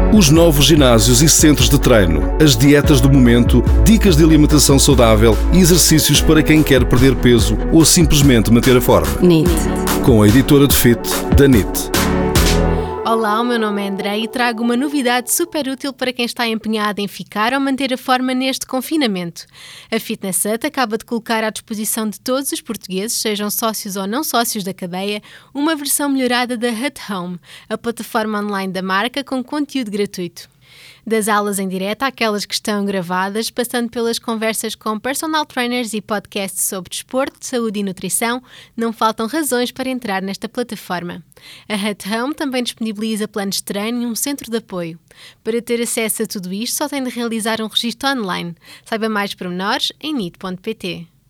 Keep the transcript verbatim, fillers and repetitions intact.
Os novos ginásios e centros de treino, as dietas do momento, dicas de alimentação saudável e exercícios para quem quer perder peso ou simplesmente manter a forma. N I T. Com a editora de Fit, da N I T. Olá, o meu nome é André e trago uma novidade super útil para quem está empenhado em ficar ou manter a forma neste confinamento. A Fitness Hut acaba de colocar à disposição de todos os portugueses, sejam sócios ou não sócios da cadeia, uma versão melhorada da Hut Home, a plataforma online da marca com conteúdo gratuito. Das aulas em direto àquelas que estão gravadas, passando pelas conversas com personal trainers e podcasts sobre desporto, saúde e nutrição, não faltam razões para entrar nesta plataforma. A Hut Home também disponibiliza planos de treino e um centro de apoio. Para ter acesso a tudo isto, só tem de realizar um registro online. Saiba mais pormenores em nit ponto pt.